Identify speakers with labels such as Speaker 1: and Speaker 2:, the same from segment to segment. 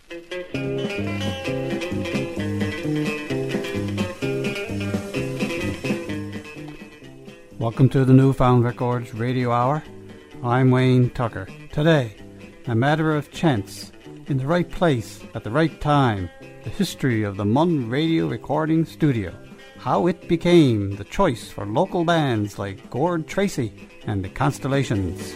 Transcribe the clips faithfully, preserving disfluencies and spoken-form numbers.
Speaker 1: Welcome to the Newfound Records Radio Hour. I'm Wayne Tucker. Today, a matter of chance, in the right place, at the right time, the history of the Munn Radio Recording Studio, how it became the choice for local bands like Gord Tracy and the Constellations.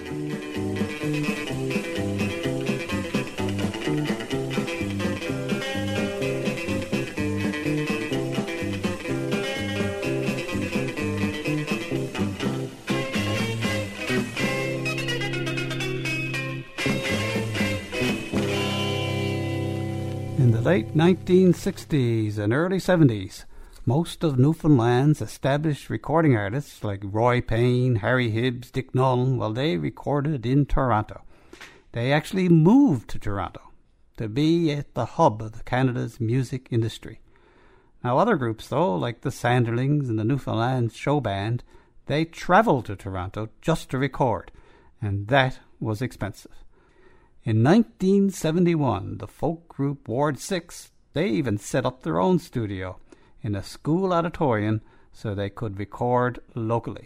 Speaker 1: In the late nineteen sixties and early seventies, most of Newfoundland's established recording artists like Roy Payne, Harry Hibbs, Dick Nolan, well, they recorded in Toronto. They actually moved to Toronto to be at the hub of the Canada's music industry. Now, other groups, though, like the Sanderlings and the Newfoundland Show Band, they travelled to Toronto just to record, and that was expensive. In nineteen seventy-one, the folk group Ward Six, they even set up their own studio in a school auditorium so they could record locally.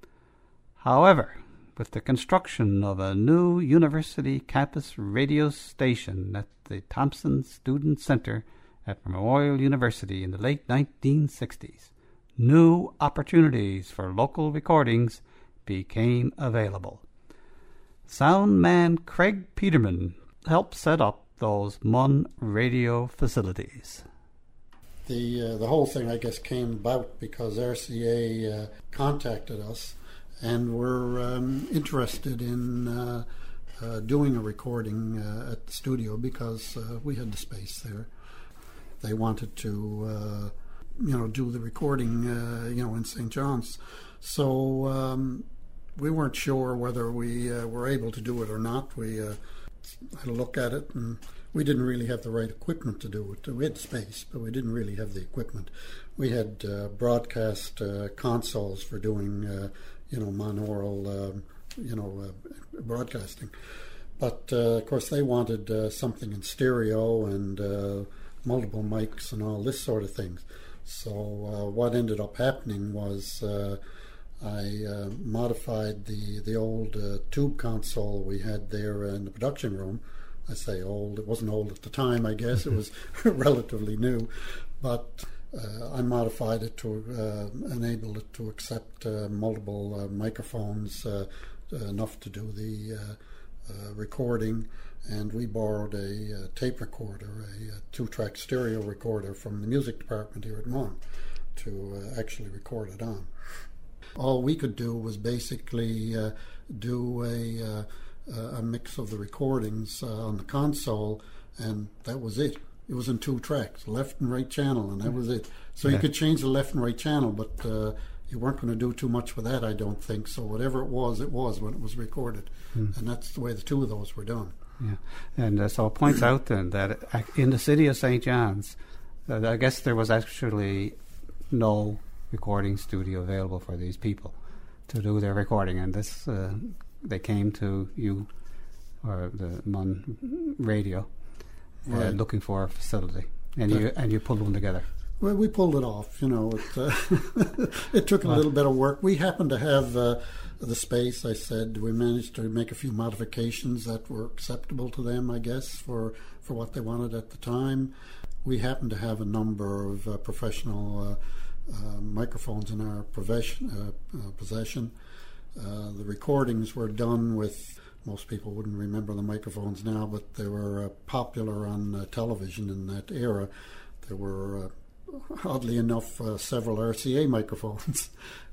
Speaker 1: However, with the construction of a new university campus radio station at the Thompson Student Centre at Memorial University in the late nineteen sixties, new opportunities for local recordings became available. Sound man Craig Peterman helped set up those Munn radio facilities.
Speaker 2: The uh, the whole thing, I guess, came about because R C A uh, contacted us and were um, interested in uh, uh, doing a recording uh, at the studio because uh, we had the space there. They wanted to, uh, you know, do the recording, uh, you know, in Saint John's. So um, we weren't sure whether we uh, were able to do it or not. We uh, had a look at it, and we didn't really have the right equipment to do it. We had space, but we didn't really have the equipment. We had uh, broadcast uh, consoles for doing, uh, you know, monaural, uh, you know, uh, broadcasting. But, uh, of course, they wanted uh, something in stereo and uh, multiple mics and all this sort of things. So uh, what ended up happening was uh, I uh, modified the, the old uh, tube console we had there in the production room. I say old, it wasn't old at the time, I guess. It was relatively new. But uh, I modified it to uh, enable it to accept uh, multiple uh, microphones, uh, enough to do the uh, uh, recording. And we borrowed a, a tape recorder, a, a two-track stereo recorder from the music department here at Munn to uh, actually record it on. All we could do was basically uh, do a... Uh, Uh, a mix of the recordings uh, on the console, and that was it. It was in two tracks, left and right channel, and that was it. So yeah. You could change the left and right channel, but uh, you weren't going to do too much with that, I don't think. So whatever it was, it was when it was recorded. Mm. And that's the way the two of those were done.
Speaker 1: Yeah, And uh, so it points out then that in the city of Saint John's, uh, I guess there was actually no recording studio available for these people to do their recording, and this... Uh, they came to you, or the Munn Radio, uh, right. looking for a facility, and that, you and you pulled one together.
Speaker 2: Well, we pulled it off. You know, it, uh, it took a well, little bit of work. We happened to have uh, the space. I said we managed to make a few modifications that were acceptable to them, I guess, for for what they wanted at the time. We happened to have a number of uh, professional uh, uh, microphones in our possession. Uh, uh, possession. Uh, the recordings were done with, most people wouldn't remember the microphones now, but they were uh, popular on uh, television in that era. There were, uh, oddly enough, uh, several R C A microphones,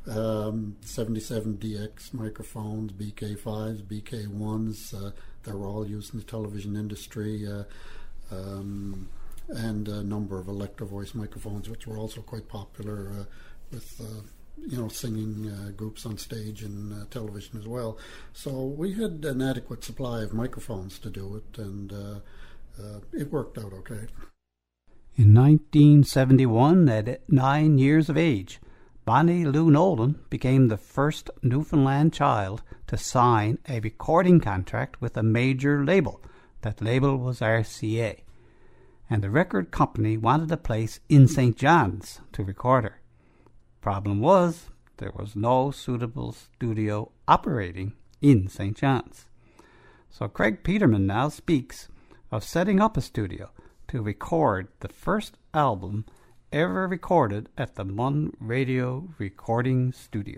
Speaker 2: um, seventy-seven D X microphones, B K fives, B K ones. Uh, they were all used in the television industry, uh, um, and a number of Electro Voice microphones, which were also quite popular uh, with... Uh, you know, singing uh, groups on stage and uh, television as well. So we had an adequate supply of microphones to do it, and uh, uh, it worked out okay.
Speaker 1: In nineteen seventy-one, at nine years of age, Bonnie Lou Nolan became the first Newfoundland child to sign a recording contract with a major label. That label was R C A. and the record company wanted a place in Saint John's to record her. Problem was, there was no suitable studio operating in Saint John's. So Craig Peterman now speaks of setting up a studio to record the first album ever recorded at the Munn Radio Recording Studio.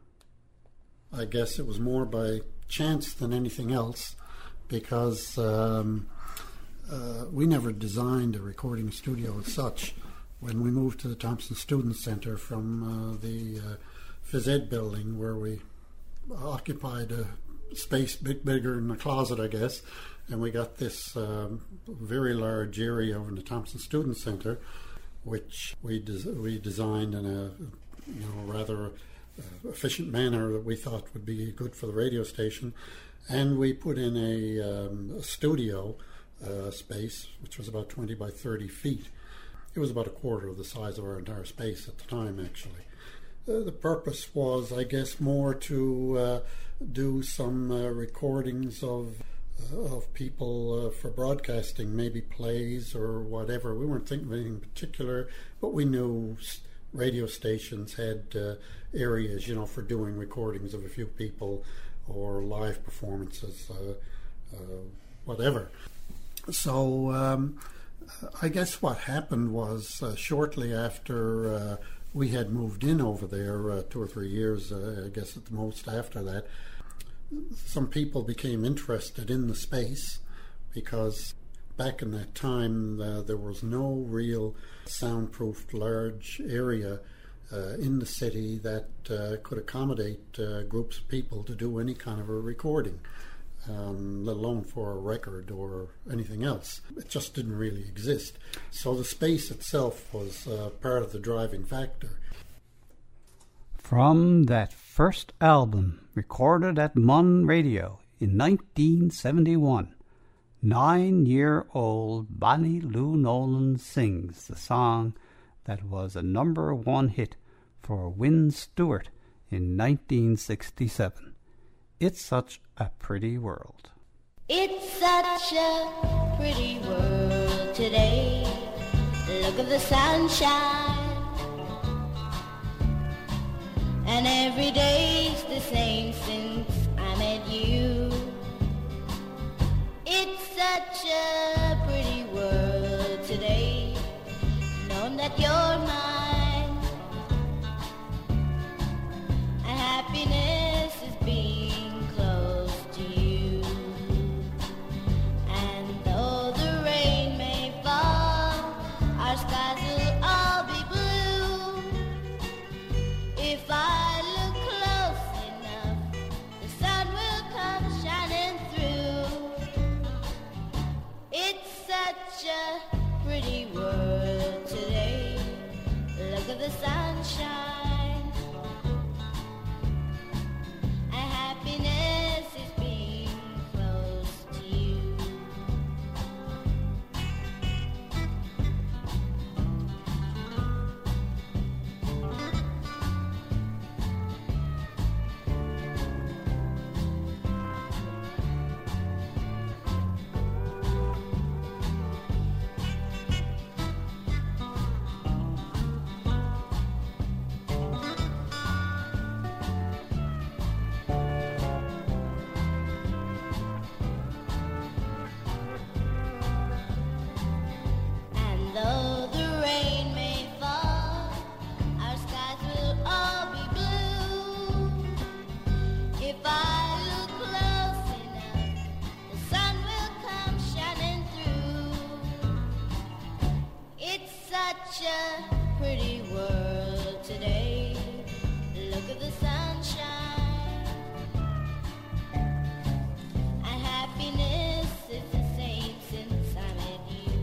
Speaker 2: I guess it was more by chance than anything else, because um, uh, we never designed a recording studio as such. When we moved to the Thompson Student Center from uh, the uh, phys ed building, where we occupied a space bit bigger than a closet, I guess, and we got this um, very large area over in the Thompson Student Center, which we des- we designed in a you know rather uh, efficient manner that we thought would be good for the radio station, and we put in a, um, a studio uh, space, which was about twenty by thirty feet. It was about a quarter of the size of our entire space at the time, actually. Uh, the purpose was, I guess, more to uh, do some uh, recordings of uh, of people uh, for broadcasting, maybe plays or whatever. We weren't thinking of anything particular, but we knew radio stations had uh, areas, you know, for doing recordings of a few people or live performances, uh, uh, whatever. So um, I guess what happened was uh, shortly after uh, we had moved in over there, uh, two or three years, uh, I guess at the most after that, some people became interested in the space, because back in that time uh, there was no real soundproofed large area uh, in the city that uh, could accommodate uh, groups of people to do any kind of a recording, um, let alone for a record or anything else. It just didn't really exist. So the space itself was uh, part of the driving factor.
Speaker 1: From that first album recorded at Munn Radio in nineteen seventy-one, nine-year-old Bonnie Lou Nolan sings the song that was a number one hit for Wynn Stewart in nineteen sixty-seven. It's Such a Pretty World.
Speaker 3: It's such a pretty world today. Look at the sunshine. And every day's the same since I met you. It's such a pretty world today, knowing that you're mine. And happiness is being close to you. And though the rain may fall, our skies will all be blue. If I pretty world today. Look at the sunshine. And happiness is being close to you. Pretty world today. Look at the sunshine. And happiness is the same since I met you.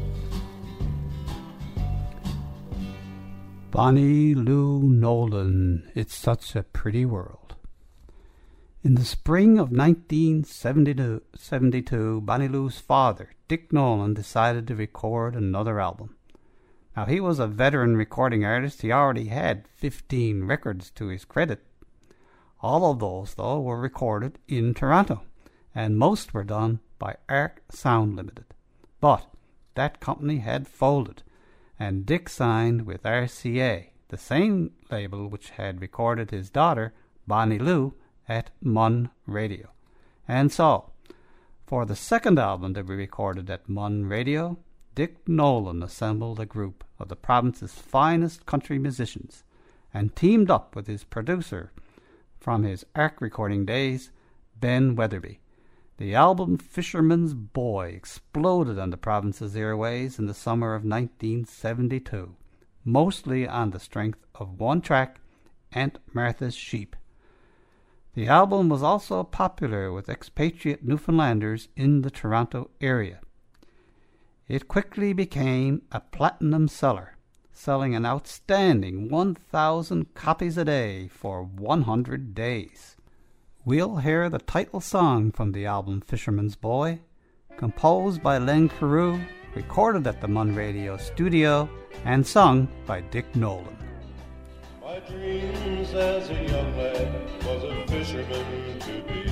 Speaker 1: Bonnie Lou Nolan, It's Such a Pretty World. In the spring of nineteen seventy-two, Bonnie Lou's father, Dick Nolan, decided to record another album. Now, he was a veteran recording artist. He already had fifteen records to his credit. All of those, though, were recorded in Toronto, and most were done by Arc Sound Limited. But that company had folded, and Dick signed with R C A, the same label which had recorded his daughter, Bonnie Lou, at Mun Radio. And so, for the second album to be recorded at Mun Radio, Dick Nolan assembled a group of the province's finest country musicians and teamed up with his producer from his Ark recording days, Ben Weatherby. The album Fisherman's Boy exploded on the province's airways in the summer of nineteen seventy-two, mostly on the strength of one track, Aunt Martha's Sheep. The album was also popular with expatriate Newfoundlanders in the Toronto area. It quickly became a platinum seller, selling an outstanding one thousand copies a day for one hundred days. We'll hear the title song from the album Fisherman's Boy, composed by Len Carew, recorded at the Mun Radio studio, and sung by Dick Nolan.
Speaker 4: My dreams as a young lad was a fisherman to be.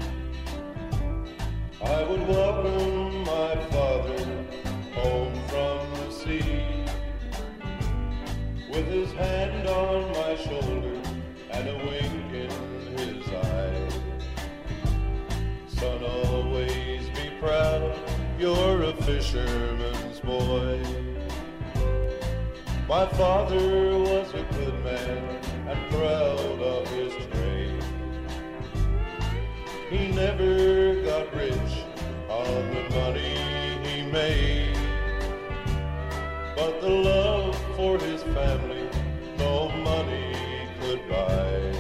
Speaker 4: I would welcome my father home from the sea, with his hand on my shoulder and a wink in his eye. Son, always be proud, you're a fisherman's boy. My father was a good man and proud of his trade. He never got rich on the money he made, but the love for his family no money could buy.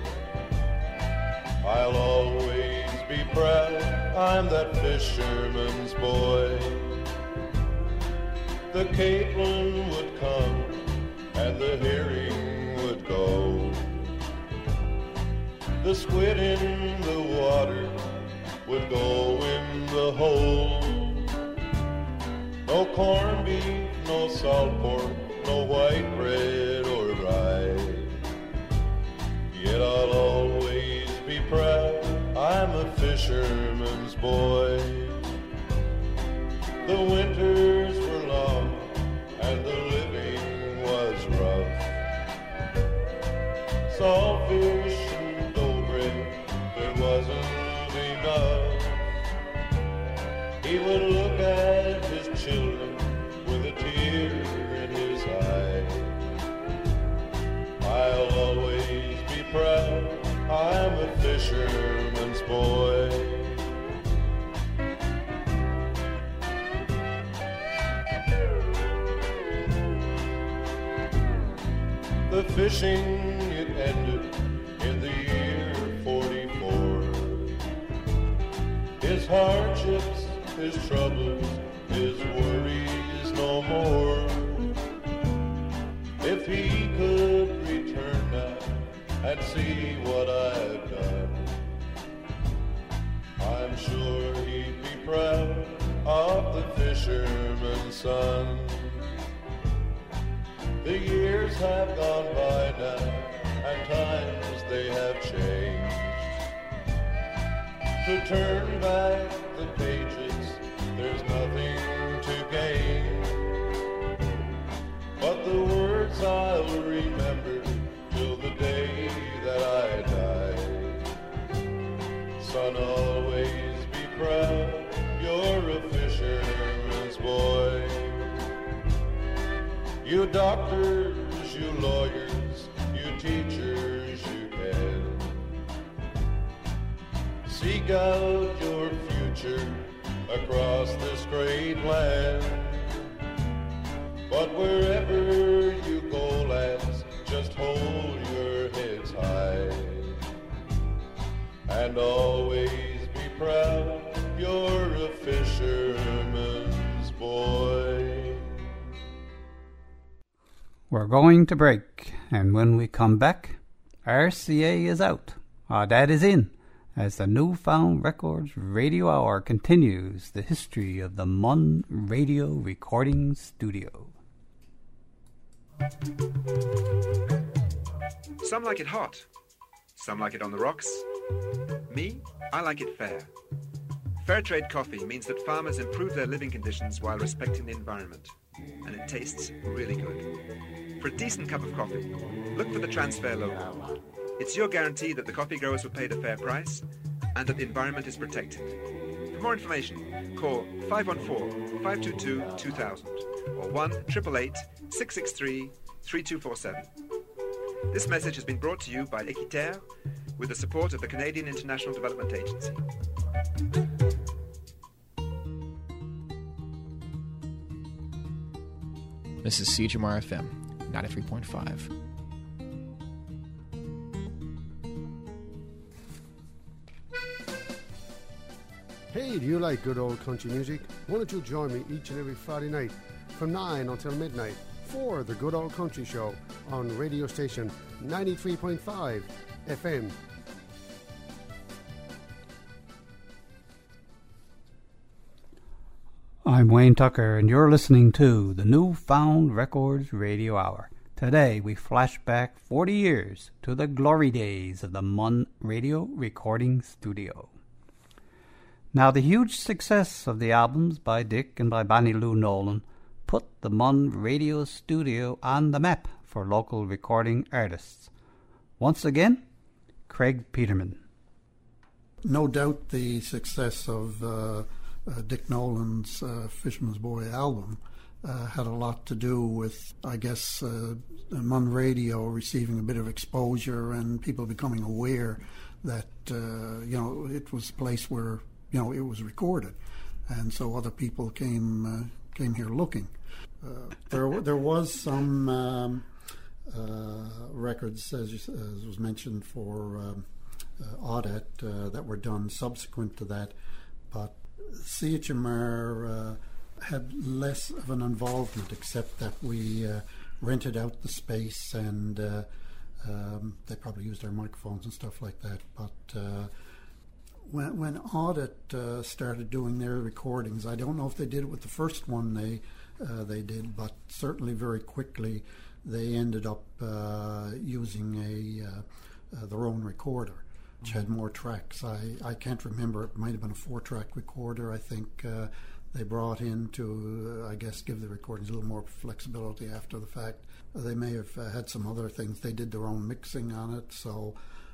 Speaker 4: I'll always be proud I'm that fisherman's boy. The capelin would come and the herring would go. The squid in the water would go in the hole. No corned beef, no salt pork, no white bread or rye. Yet I'll always be proud I'm a fisherman's boy. The winters were long and the living was rough. Saltfish and dough bread, there wasn't enough. He would look at his children with a tear in his eye. I'll always be proud I'm a fisherman's boy. The fishing, it ended in the year forty-four. His hardships, his troubles, his worries no more. If he could return now and see what I've done, I'm sure he'd be proud of the fisherman's son. The years have gone by now, and times they have changed. To turn back the pages, there's nothing to gain, but the words I'll remember till the day that I die. Son, always be proud, you're a fisherman's boy. You doctors, you lawyers, you teachers, you can seek out your future across this great land. But wherever you go, lads, just hold your heads high and always be proud you're a fisherman's boy.
Speaker 1: We're going to break, and when we come back, R C A is out. Our dad is in, as the Newfound Records Radio Hour continues the history of the Mun Radio Recording Studio.
Speaker 5: Some like it hot, some like it on the rocks. Me, I like it fair. Fairtrade coffee means that farmers improve their living conditions while respecting the environment, and it tastes really good. For a decent cup of coffee, look for the Transfair logo. It's your guarantee that the coffee growers were paid a fair price and that the environment is protected. For more information, call five one four, five two two, two thousand or one eight eight eight, six six three, three two four seven. This message has been brought to you by Equiterre with the support of the Canadian International Development Agency.
Speaker 6: This is C H M R F M, ninety-three point five.
Speaker 7: Hey, do you like good old country music? Why don't you join me each and every Friday night from nine until midnight for the Good Old Country Show on radio station ninety-three point five F M.
Speaker 1: I'm Wayne Tucker, and you're listening to the Newfound Records Radio Hour. Today, we flash back forty years to the glory days of the Munn Radio Recording Studio. Now, the huge success of the albums by Dick and by Bonnie Lou Nolan put the Munn Radio Studio on the map for local recording artists. Once again, Craig Peterman.
Speaker 2: No doubt the success of uh, uh, Dick Nolan's uh, Fisherman's Boy album uh, had a lot to do with, I guess, uh, Munn Radio receiving a bit of exposure and people becoming aware that, uh, you know, it was a place where, you know, it was recorded. And so other people came uh, came here looking. Uh, there there was some um, uh, records, as, you, as was mentioned, for um, uh, Audette uh, that were done subsequent to that, but C H M R uh, had less of an involvement, except that we uh, rented out the space and uh, um, they probably used our microphones and stuff like that. But uh, when when Audette uh, started doing their recordings, I don't know if they did it with the first one they uh, they did, but certainly very quickly they ended up uh, using a uh, uh, their own recorder, which had more tracks. I, I can't remember. It might have been a four-track recorder, I think, uh, they brought in to, uh, I guess, give the recordings a little more flexibility after the fact. Uh, they may have uh, had some other things. They did their own mixing on it, so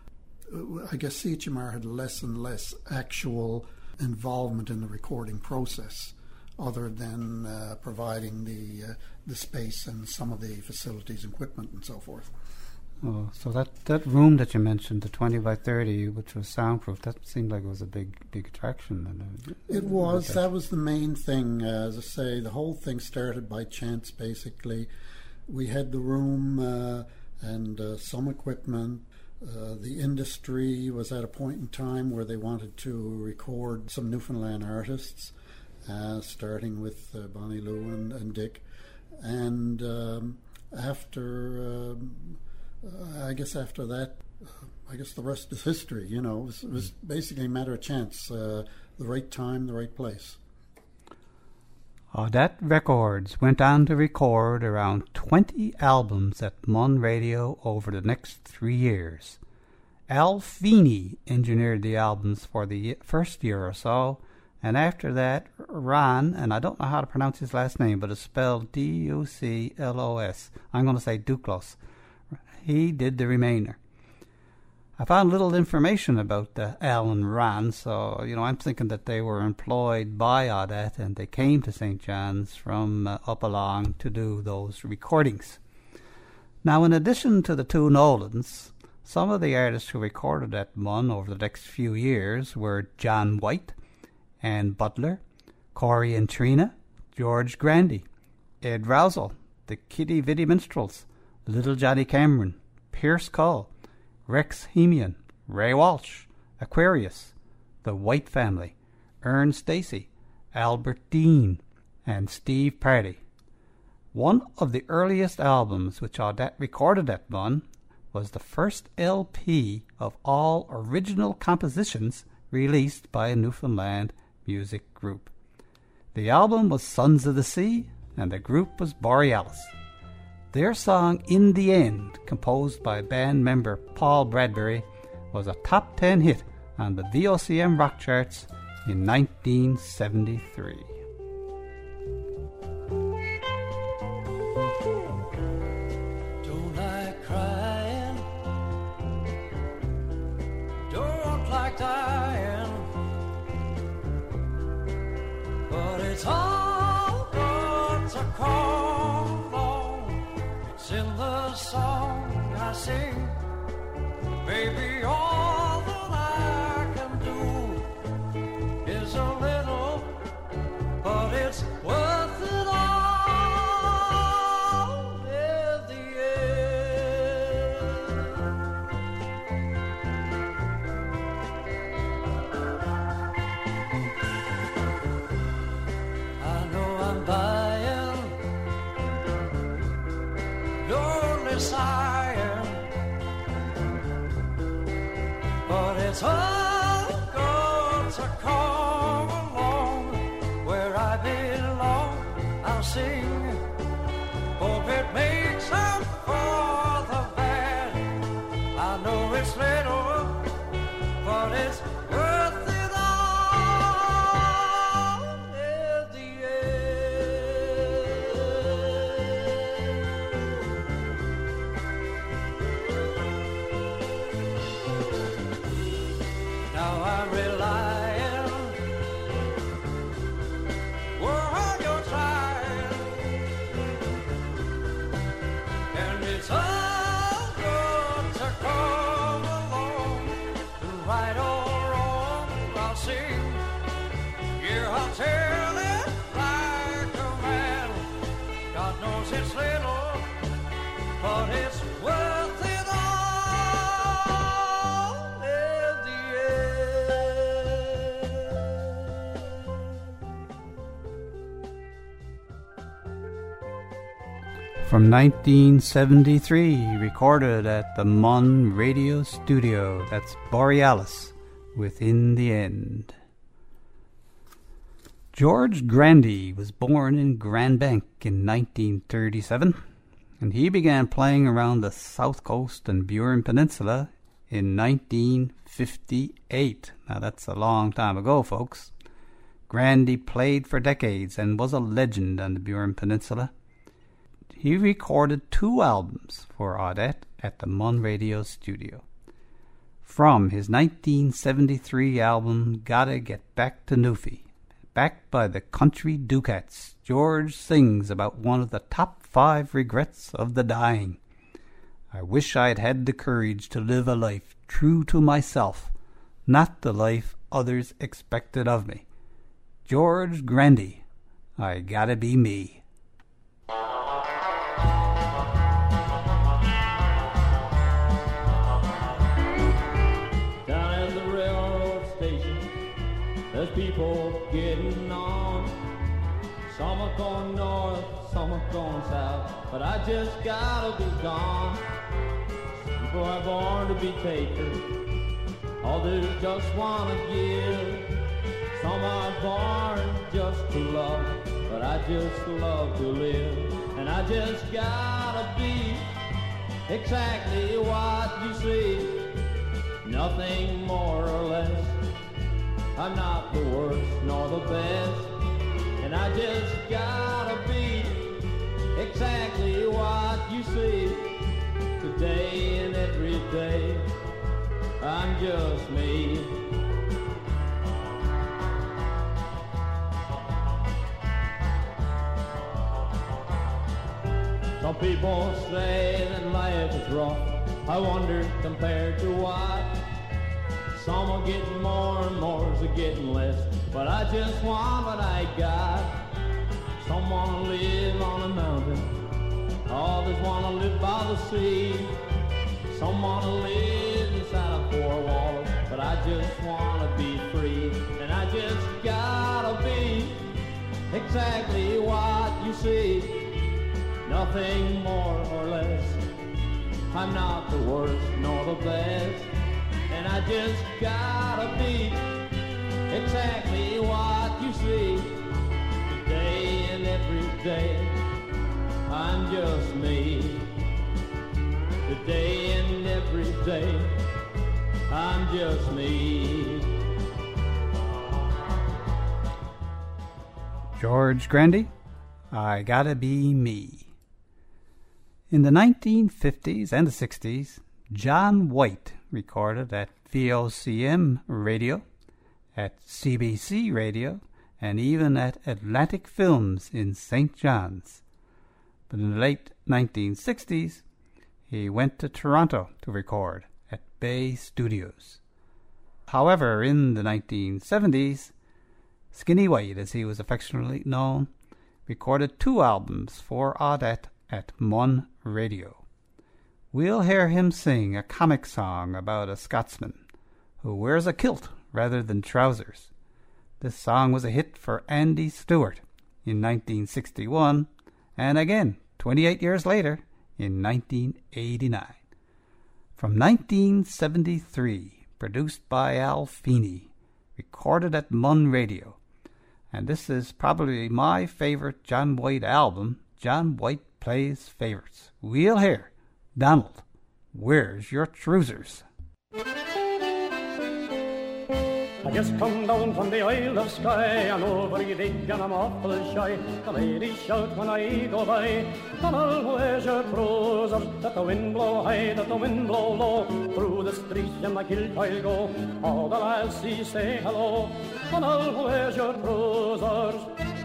Speaker 2: uh, I guess C H M R had less and less actual involvement in the recording process, other than uh, providing the uh, the space and some of the facilities, equipment, and so forth.
Speaker 1: Oh, so that, that room that you mentioned, the twenty by thirty, which was soundproof, that seemed like it was a big big attraction.
Speaker 2: It was. That was the main thing. Uh, as I say, the whole thing started by chance, basically. We had the room uh, and uh, some equipment. Uh, the industry was at a point in time where they wanted to record some Newfoundland artists, uh, starting with uh, Bonnie Lou and, and Dick. And um, after... Um, Uh, I guess after that, uh, I guess the rest is history. You know, it was, it was basically a matter of chance, uh, the right time, the right place.
Speaker 1: Audette Records went on to record around twenty albums at Munn Radio over the next three years. Al Feeney engineered the albums for the first year or so, and after that, Ron, and I don't know how to pronounce his last name, but it's spelled D U C L O S. I'm going to say Duclos. He did the remainder. I found little information about uh, Al and Ron, so, you know, I'm thinking that they were employed by Audette and they came to Saint John's from uh, up along to do those recordings. Now, in addition to the two Nolans, some of the artists who recorded at Munn over the next few years were John White, Ann Butler, Corey and Trina, George Grandy, Ed Rousel, the Kitty Vitty Minstrels, Little Johnny Cameron, Pierce Cull, Rex Hemian, Ray Walsh, Aquarius, The White Family, Ern Stacy, Albert Dean, and Steve Party. One of the earliest albums which Audette recorded at Munn was the first L P of all original compositions released by a Newfoundland music group. The album was Sons of the Sea, and the group was Borealis. Their song In the End, composed by band member Paul Bradbury, was a top ten hit on the V O C M rock charts in nineteen seventy-three.
Speaker 8: Don't like crying, don't like dying, but it's all good to call on. It's in the song I sing, baby. All that I can do is a little, but it's worth it all. Sighing, but it's all good to come along. Where I belong, I'll sing. Hope it makes up for the bad. I know it's little, but it's worth it all in the I'm relying, while you're trying, and it's all good to come along. Right or wrong, I'll sing. Yeah, I'll tell it like a man. God knows it's little, but it's worth it all.
Speaker 1: From nineteen seventy-three, recorded at the Mun Radio Studio. That's Borealis with In the End. George Grandy was born in Grand Bank in nineteen thirty-seven, and he began playing around the South Coast and Burin Peninsula in nineteen fifty-eight. Now that's a long time ago, folks. Grandy played for decades and was a legend on the Burin Peninsula. He recorded two albums for Audette at the Mun Radio Studio. From his nineteen seventy-three album, Gotta Get Back to Newfie, backed by the Country Ducats, George sings about one of the top five regrets of the dying. I wish I'd had the courage to live a life true to myself, not the life others expected of me. George Grandy, I Gotta Be Me.
Speaker 9: There's people getting on. Some are going north, some are going south, but I just gotta be gone. People are born to be takers, others just wanna give. Some are born just to love, but I just love to live. And I just gotta be exactly what you see, nothing more or less. I'm not the worst nor the best, and I just gotta be exactly what you see. Today and every day, I'm just me. Some people say that life is rough. I wonder compared to what? Some are getting more and more's are getting less, but I just want what I got. Some wanna live on a mountain, others wanna live by the sea. Some wanna live inside of four walls, but I just wanna be free. And I just gotta be exactly what you see, nothing more or less. I'm not the worst nor the best, and I just gotta be exactly what you see. Today and every day, I'm just me. Today and every day, I'm just me.
Speaker 1: George Grandy, I Gotta Be Me. In the nineteen fifties and the sixties, John White recorded at V O C M Radio, at C B C Radio, and even at Atlantic Films in Saint John's. But in the late nineteen sixties, he went to Toronto to record at Bay Studios. However, in the nineteen seventies, Skinny White, as he was affectionately known, recorded two albums for Audette at Mon Radio. We'll hear him sing a comic song about a Scotsman who wears a kilt rather than trousers. This song was a hit for Andy Stewart in nineteen sixty-one, and again, twenty-eight years later, in nineteen eighty-nine. From nineteen seventy-three, produced by Al Feeney, recorded at Mon Radio. And this is probably my favorite John White album, John White Plays Favorites. We'll hear Donald, Where's Your Trousers?
Speaker 10: I just come down from the Isle of Skye, and over the dig and I'm awful shy. The ladies shout when I go by, Donald, where's your trousers? Let the wind blow high, let the wind blow low, through the streets in my kilt I'll go. All the lassies say hello, Donald, where's your trousers?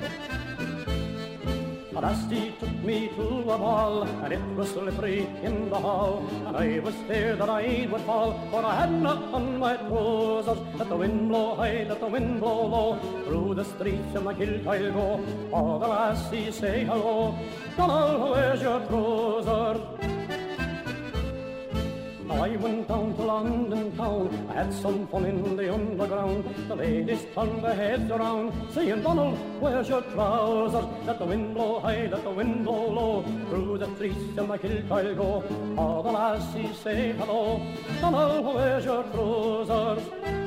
Speaker 10: A lassie took me to a ball, and it was slippery in the hall, and I was scared that I would fall, for I had not on my trousers. Let the wind blow high, let the wind blow low, through the streets in my kilt I'll go. All the lassies say hello, Donald, where's your trousers? Now I went down to London town, I had some fun in the underground. The ladies turned their heads around, saying, Donald, where's your trousers? Let the wind blow high, let the wind blow low, through the streets in my kilt I'll go. All the lassies say hello, Donald, where's your trousers?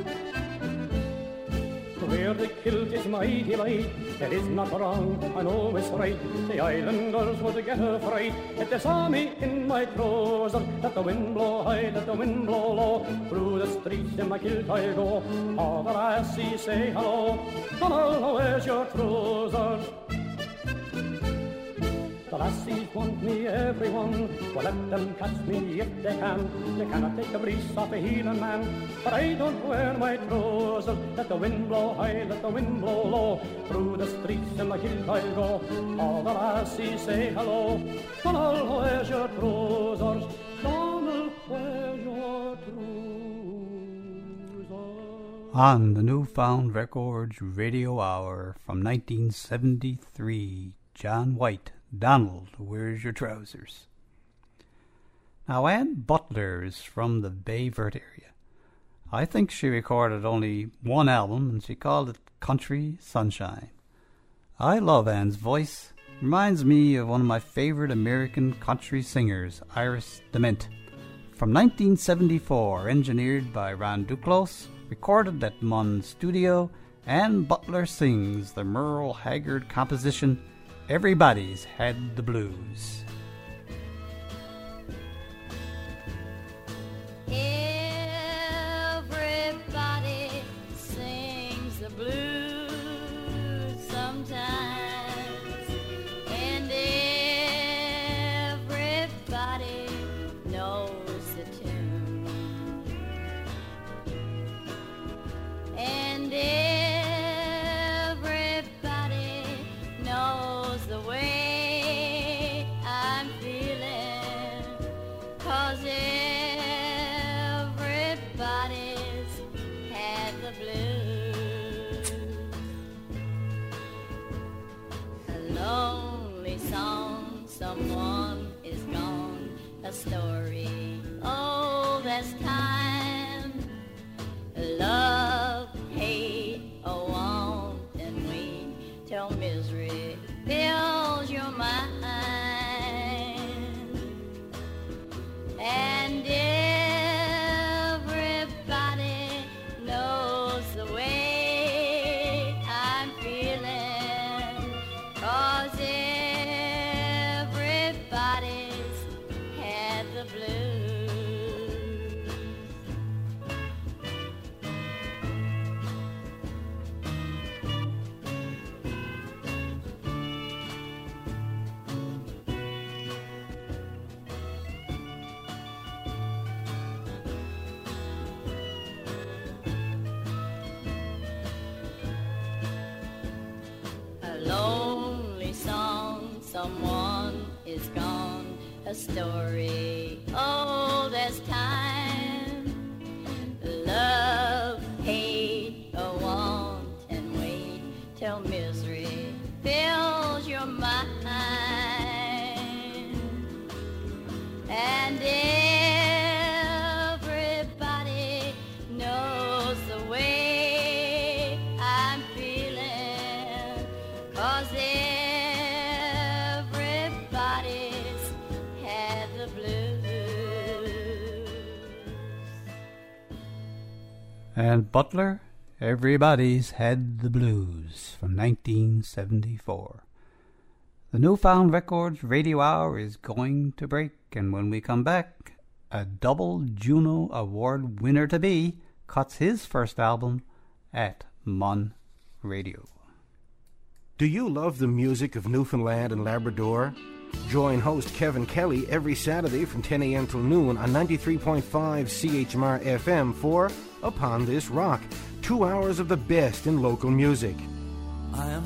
Speaker 10: Where the kilt is mighty light, it is not wrong, I know it's right. The islanders would get a fright if they saw me in my trousers. Let the wind blow high, let the wind blow low, through the streets in my kilt I'll go. All the lassies say hello, Donald, where's your trousers? The lassies want me, everyone, well let them catch me if they can. They cannot take the breeze off a heathen man, but I don't wear my trousers. Let the wind blow high, let the wind blow low, through the streets in my kilt I'll go. All the lassies say hello, Donald, where's your trousers? Donald, where's your trousers?
Speaker 1: On the Newfound Records Radio Hour from nineteen seventy-three, John White, Donald, Where's Your Trousers? Now, Ann Butler is from the Bay Verte area. I think she recorded only one album, and she called it Country Sunshine. I love Ann's voice. Reminds me of one of my favorite American country singers, Iris DeMent. From nineteen seventy-four, engineered by Ron Duclos, recorded at Mon Studio, Ann Butler sings the Merle Haggard composition, Everybody's Had the Blues.
Speaker 3: Everybody sings the blues sometimes, and everybody knows the tune, and everybody knows the way I'm feeling, 'cause everybody's had the blues. A lonely song, someone is gone, a story, oh, that's time. Love, hate, a want and wait, till misery fills your mind. And everybody knows the way I'm feeling, 'cause everybody's had the blues. someone is gone, a story old as time. Love, hate, or want and wait till misery fills your mind. And everybody knows the way I'm feeling, 'cause everybody's had the blues.
Speaker 1: And Butler, Everybody's Had the Blues from nineteen seventy-four. The Newfound Records Radio Hour is going to break, and when we come back, a double Juno Award winner-to-be cuts his first album at Mon Radio.
Speaker 11: Do you love the music of Newfoundland and Labrador? Join host Kevin Kelly every Saturday from ten a.m. till noon on ninety-three point five C H M R F M for Upon This Rock, two hours of the best in local music.
Speaker 8: I am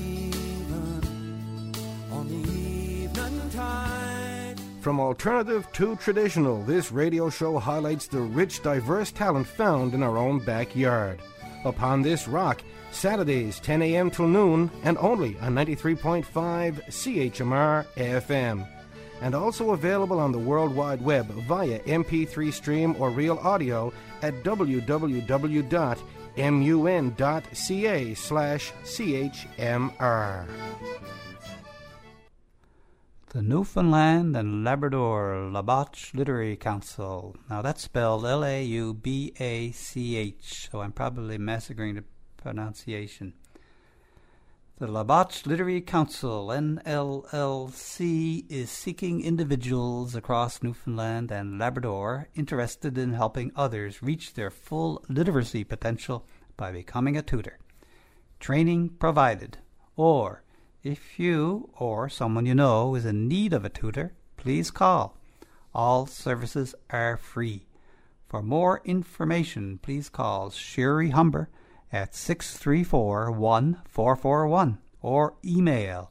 Speaker 8: on the evening tide.
Speaker 11: From alternative to traditional, this radio show highlights the rich, diverse talent found in our own backyard. Upon This Rock, Saturdays ten a.m. till noon, and only on ninety-three point five C H M R F M. And also available on the World Wide Web via M P three stream or real audio at w w w dot mun dot c a slash C H M R.
Speaker 1: The Newfoundland and Labrador Laubach Literary Council. Now that's spelled L A U B A C H, so I'm probably massacring the pronunciation. The Laubach Literary Council, N L L C, is seeking individuals across Newfoundland and Labrador interested in helping others reach their full literacy potential by becoming a tutor. Training provided. Or, if you or someone you know is in need of a tutor, please call. All services are free. For more information, please call Sherry Humber at six three four, one four four one or email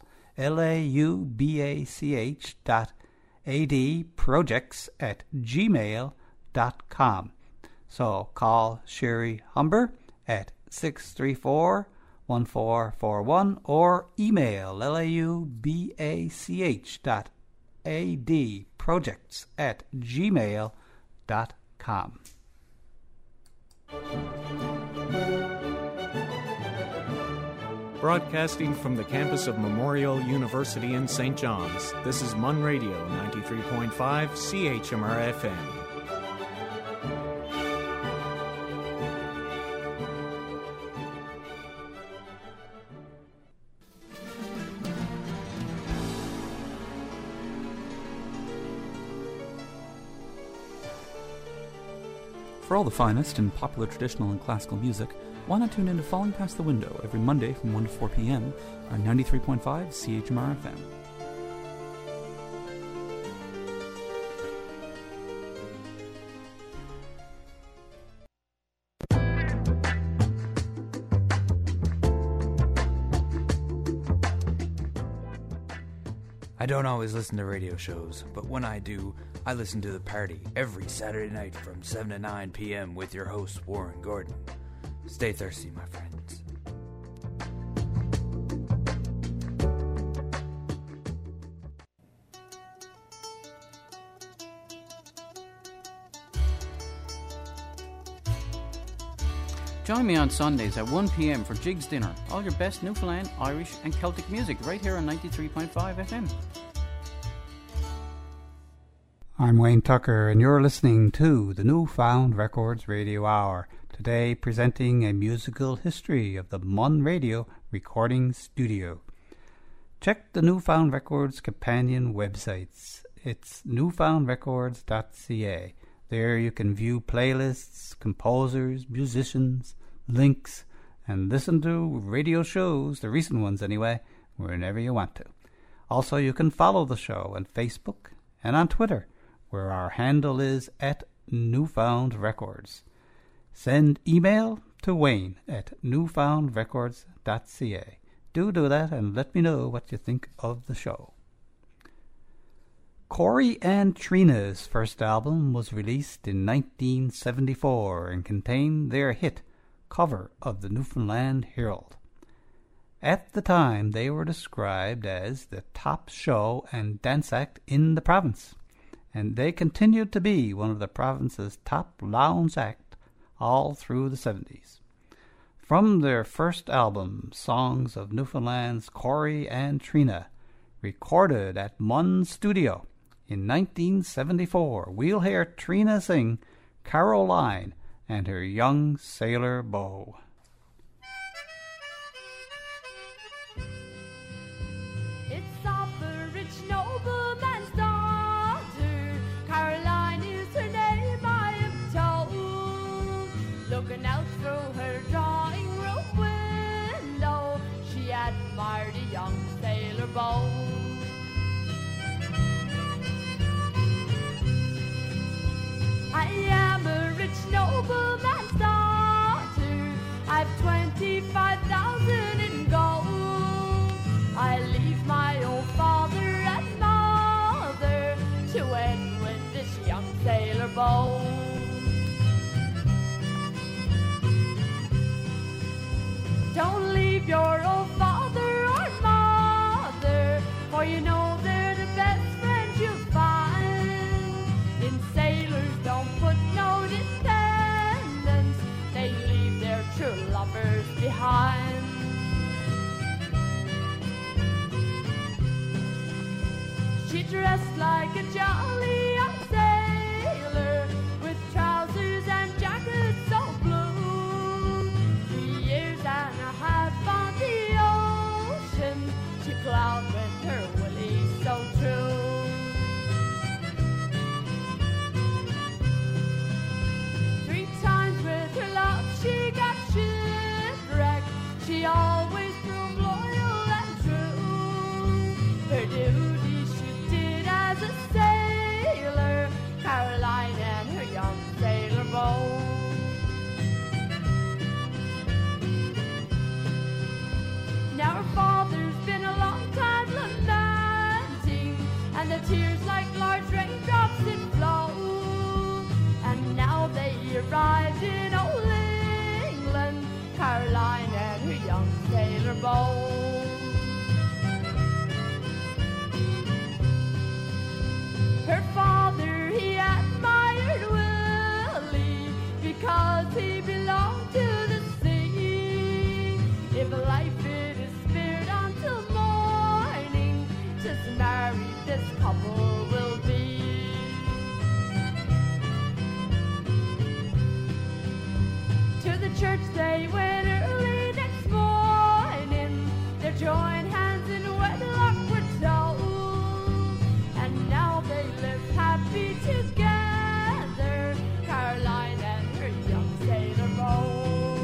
Speaker 1: laubach dot adprojects at gmail dot com. So call Sherry Humber at six three four, one four four one or email laubach dot adprojects at gmail dot com.
Speaker 12: Broadcasting from the campus of Memorial University in Saint John's, this is Mun Radio ninety-three point five C H M R F M.
Speaker 13: For all the finest in popular, traditional, and classical music, why not tune in to Falling Past the Window every Monday from one to four p.m. on ninety-three point five C H M R F M.
Speaker 14: I don't always listen to radio shows, but when I do, I listen to The Party every Saturday night from seven to nine p.m. with your host, Warren Gordon. Stay thirsty, my friends.
Speaker 15: Join me on Sundays at one p.m. for Jigs Dinner. All your best Newfoundland, Irish and Celtic music right here on ninety-three point five F M.
Speaker 1: I'm Wayne Tucker, and you're listening to the Newfound Records Radio Hour. Today presenting a musical history of the Mun Radio Recording Studio. Check the Newfound Records companion websites. It's newfound records dot c a. There you can view playlists, composers, musicians, links, and listen to radio shows, the recent ones anyway, whenever you want to. Also, you can follow the show on Facebook and on Twitter, where our handle is at Newfound Records. Send email to Wayne at newfound records dot c a. Do do that and let me know what you think of the show. Corey and Trina's first album was released in nineteen seventy-four and contained their hit cover of the Newfoundland Herald. At the time, they were described as the top show and dance act in the province, and they continued to be one of the province's top lounge act all through the seventies. From their first album, Songs of Newfoundland's Corey and Trina, recorded at Munn Studio in nineteen seventy-four, we'll hear Trina sing Caroline and Her Young Sailor Beau.
Speaker 16: It's off a rich nobleman's daughter, Caroline is her name, I am told. Looking out through her drawing room window, she admired a young sailor beau. I am a rich nobleman's daughter, I've twenty-five thousand in gold. I leave my old father and mother to wed with this young sailor beau. Don't leave your old father or mother, for you know they're the best friends you find. In sailors don't put no dependence, they leave their true lovers behind. She dressed like a jolly young sailor, with trousers and jacket so blue. Three years and a half on the ocean, she plowed with her Willie so true. Three times with her love she got shipwrecked, she always proved loyal and true. Her duty she did as a sailor, Caroline and her young sailor beau. Now her father's been a long time lamenting, and the tears like large raindrops did flow. And now they arrived in old England, Caroline and her young sailor beau. Her father he admired Willie, because he belonged to the sea. If life it is spared until morning, 'tis married this couple will be. To the church they went early next morning, their joined hands in wedlock were told, and now they live happy together, Caroline and her young sailor beau.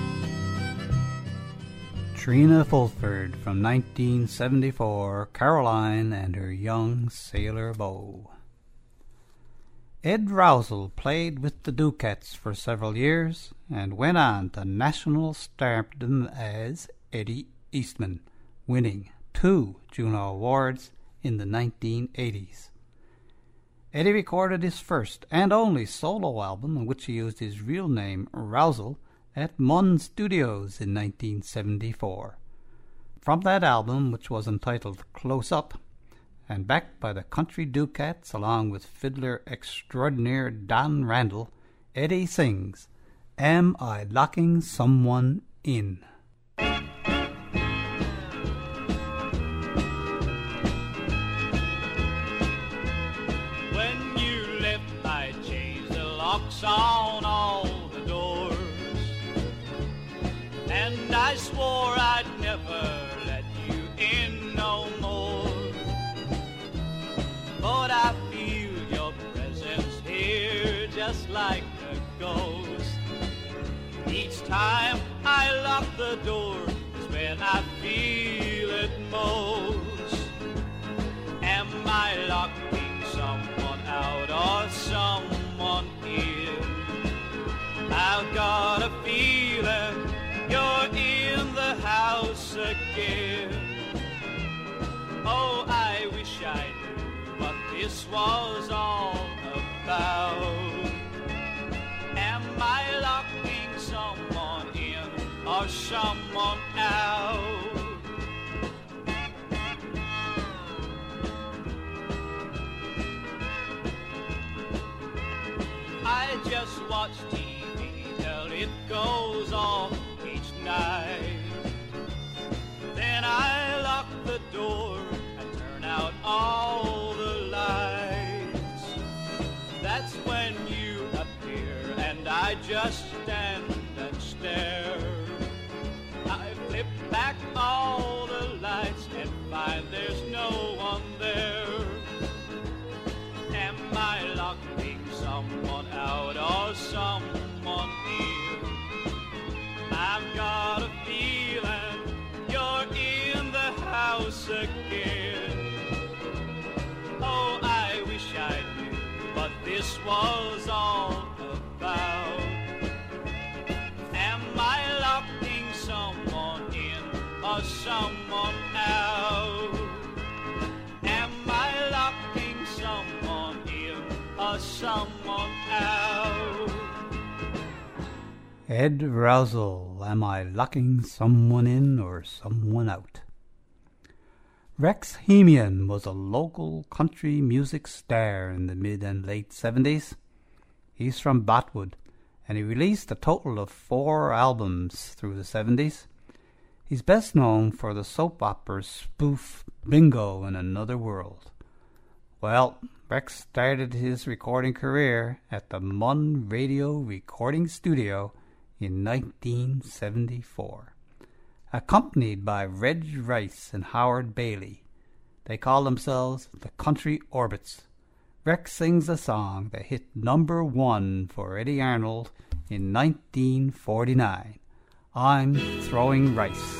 Speaker 1: Trina Fulford from nineteen seventy-four, Caroline and Her Young Sailor Beau. Ed Rousel played with the Ducats for several years and went on to national stardom as Eddie Eastman, winning two Juno Awards in the nineteen eighties. Eddie recorded his first and only solo album, in which he used his real name, Rousel, at Munn Studios in nineteen seventy-four. From that album, which was entitled Close Up, and backed by the Country Ducats along with fiddler extraordinaire Don Randall, Eddie sings, Am I Locking Someone In?
Speaker 8: When you left, I changed the locks on all the doors, and I swore I'd never let you in no more. But I feel your presence here just like a ghost. Each time I lock the door is when I feel it most. Am I locking someone out or someone in? I've got a feeling you're in the house again. Oh, I wish I knew what the this was all about. Am I locking someone in or someone out? I just watch T V till it goes off each night. Then I lock the door and turn out all the lights. That's when you appear and I just stand and stare. I flip back all the lights and find there's no one there. Am I locking someone out or someone in? I've got a feeling you're in the house again. Oh, I wish I knew what this was all about. Am I locking someone in or someone out? Am I locking someone in or someone out?
Speaker 1: Ed Rousel, Am I Locking Someone In or Someone Out? Rex Hemian was a local country music star in the mid and late seventies. He's from Botwood, and he released a total of four albums through the seventies. He's best known for the soap opera spoof Bingo in Another World. Well, Rex started his recording career at the Munn Radio Recording Studio in nineteen seventy-four. Accompanied by Reg Rice and Howard Bailey. They call themselves the Country Orbits. Rex sings a song that hit number one for Eddie Arnold in nineteen forty-nine. I'm Throwing Rice.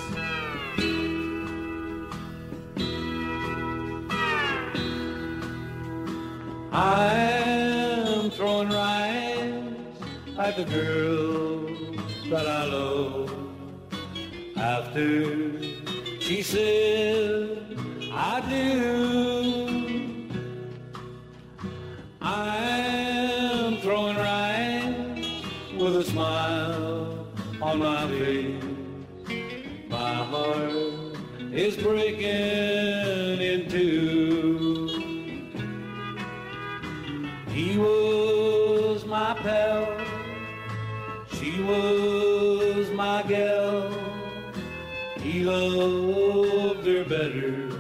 Speaker 8: I'm throwing rice at the girl that I love. After she said I do, I'm throwing rice with a smile on my face. My heart is breaking in two. He was my pal, she was my gal. He loved her better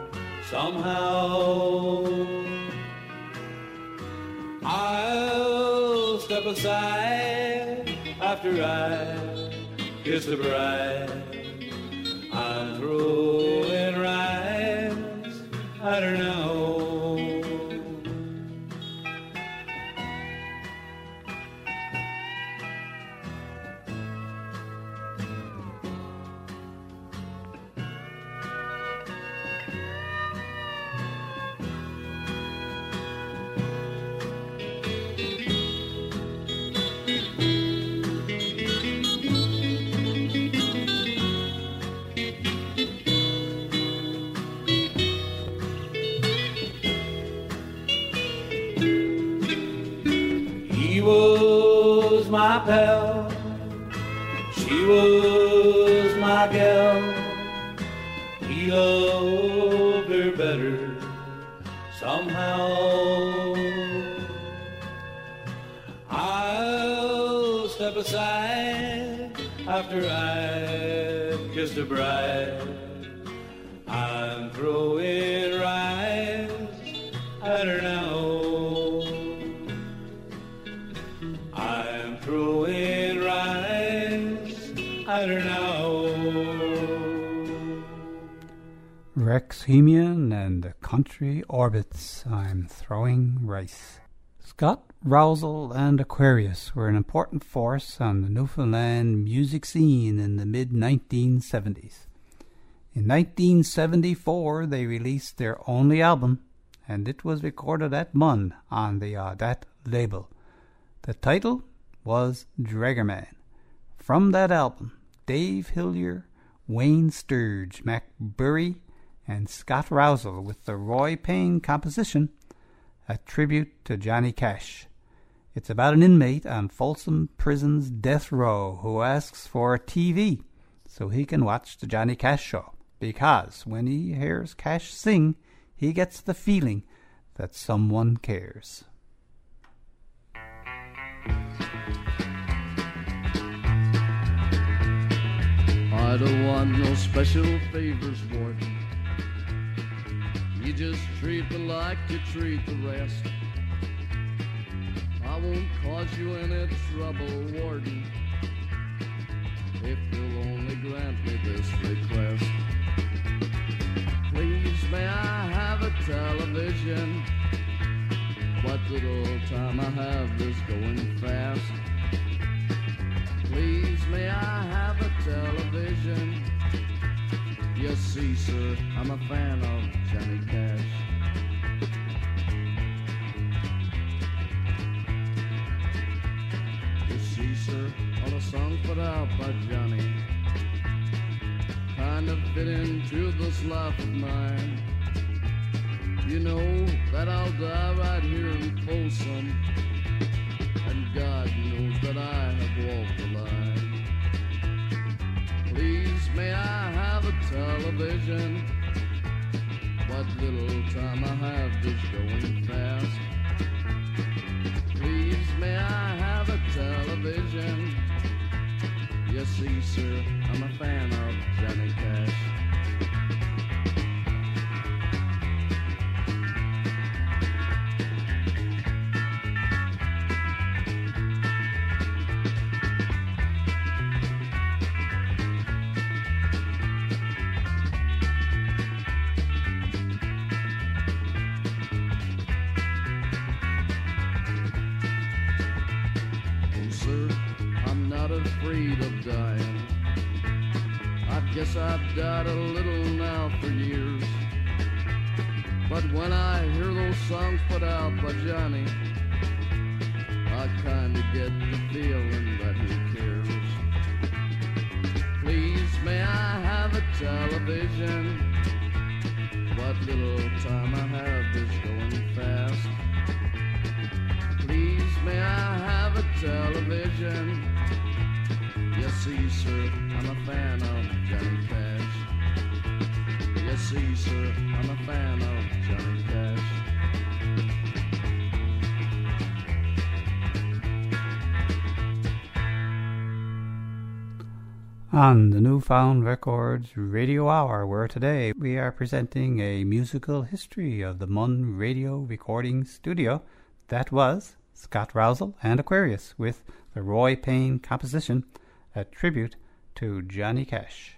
Speaker 8: somehow. I'll step aside after I kiss the bride. I'm throwing rice at her now. My pal, she was my gal. He loved her better somehow. I'll step aside after I kiss the bride. I'm throwing rice at her now. Throwing rice at her now.
Speaker 1: Rex Hemian and the Country Orbits, I'm Throwing Rice. Scott Rousel and Aquarius were an important force on the Newfoundland music scene in the mid nineteen seventies. In nineteen seventy-four, they released their only album, and it was recorded at Munn on the Audette label. The title was Dragerman. From that album, Dave Hillier, Wayne Sturge, Mac Burry, and Scott Rousel with the Roy Payne composition a tribute to Johnny Cash. It's about an inmate on Folsom Prison's death row who asks for a T V so he can watch the Johnny Cash show, because when he hears Cash sing, he gets the feeling that someone cares.
Speaker 17: I don't want no special favors, Warden. You just treat me like you treat the rest. I won't cause you any trouble, Warden, if you'll only grant me this request. Please, may I have a television? What little time I have is going fast. Please, may I have a television? Yes, see, sir, I'm a fan of Johnny Cash. You see, sir, all the songs put out by Johnny kind of fit into this life of mine. You know that I'll die right here in Folsom, and God knows that I have walked the line. Please, may I have a television? What little time I have is going fast. Please, may I have a television? Yes, see, sir, I'm a fan of Johnny Cash. Afraid of dying. I guess I've died a little now for years, but when I hear those songs put out by Johnny, I kinda get the feeling that he cares. Please, may I have a television? What little time I have is going fast. Please, may I have a television? Yes, see, sir, I'm a fan of Johnny Cash. Yes, see, sir, I'm a fan of Johnny Cash.
Speaker 1: On the Newfound Records Radio Hour, where today we are presenting a musical history of the Munn Radio Recording Studio. That was Scott Rousel and Aquarius with the Roy Payne composition, a tribute to Johnny Cash.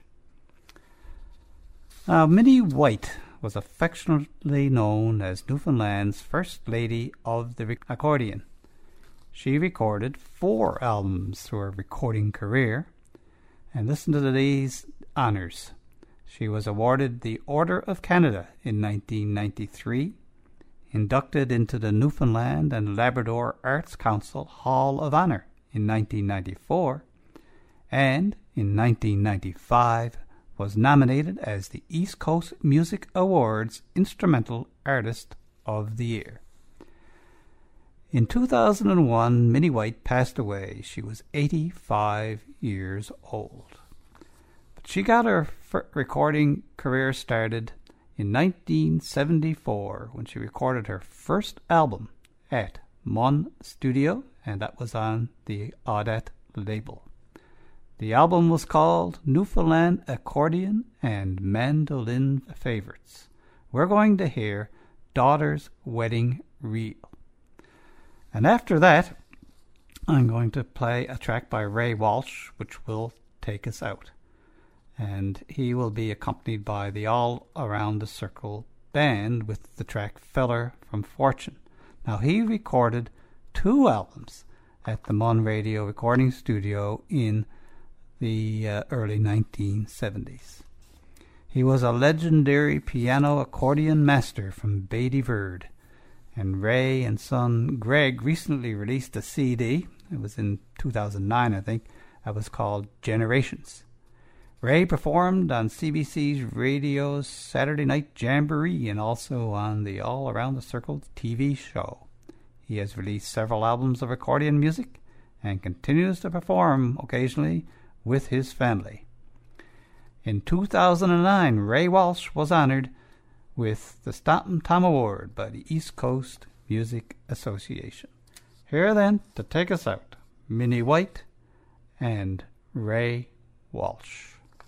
Speaker 1: Now, Minnie White was affectionately known as Newfoundland's First Lady of the Accordion. She recorded four albums through her recording career, and listen to these honors. She was awarded the Order of Canada in nineteen ninety-three, inducted into the Newfoundland and Labrador Arts Council Hall of Honor in nineteen ninety-four, and in nineteen ninety-five was nominated as the East Coast Music Awards Instrumental Artist of the Year. In two thousand one, Minnie White passed away. She was eighty-five years old. But she got her f- recording career started in nineteen seventy-four when she recorded her first album at Munn Studio, and that was on the Audette label. The album was called Newfoundland Accordion and Mandolin Favorites. We're going to hear Daughter's Wedding Reel. And after that, I'm going to play a track by Ray Walsh, which will take us out. And he will be accompanied by the All Around the Circle band with the track Feller from Fortune. Now, he recorded two albums at the Munn Radio Recording Studio in the uh, early nineteen seventies. He was a legendary piano accordion master from Beatty Verde, and Ray and son Greg recently released a C D. It was in two thousand nine, I think. That was called Generations. Ray performed on C B C's radio's Saturday Night Jamboree and also on the All Around the Circle T V show. He has released several albums of accordion music and continues to perform occasionally with his family. In two thousand nine, Ray Walsh was honored with the Stompin' Tom Award by the East Coast Music Association. Here then, to take us out, Minnie White and Ray Walsh.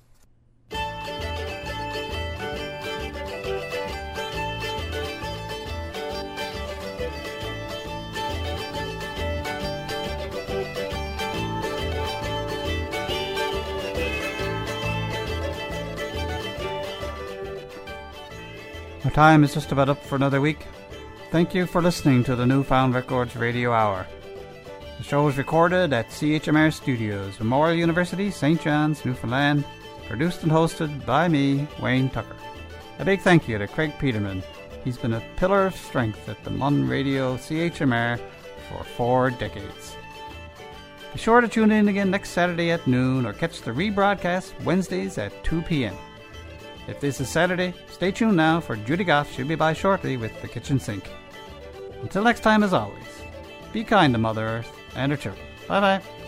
Speaker 1: Our time is just about up for another week. Thank you for listening to the Newfound Records Radio Hour. The show is recorded at C H M R Studios, Memorial University, Saint John's, Newfoundland, produced and hosted by me, Wayne Tucker. A big thank you to Craig Peterman. He's been a pillar of strength at the Mun Radio C H M R for four decades. Be sure to tune in again next Saturday at noon or catch the rebroadcast Wednesdays at two p.m. If this is Saturday, stay tuned now for Judy Goff. She'll be by shortly with The Kitchen Sink. Until next time, as always, be kind to Mother Earth and her children. Bye-bye.